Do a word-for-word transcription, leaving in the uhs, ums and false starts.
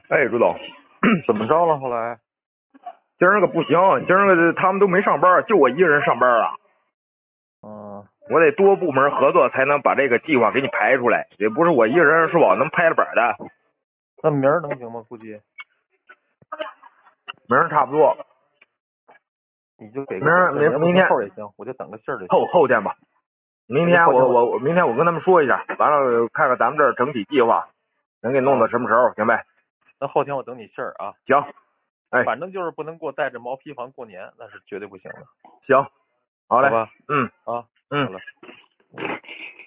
哎，朱总， 怎么着了？后来今儿个不行，今儿个他们都没上班，就我一个人上班啊。 嗯， 我得多部门合作才能把这个计划给你排出来，也不是我一个人说我能拍了本的。 那明儿能行吗？估计明儿差不多， 你就给个明儿准信儿， 明明天后也行，我就等个信儿就行。 后后天吧。明天后天我我我明天我跟他们说一下，完了看看咱们这儿整体计划能给弄到什么时候，行呗？ 那后天我等你信儿啊。 行，哎， 反正就是不能给我带着毛坯房过年，那是绝对不行的。 行，好嘞， 好吧， 嗯啊， 嗯。 好了。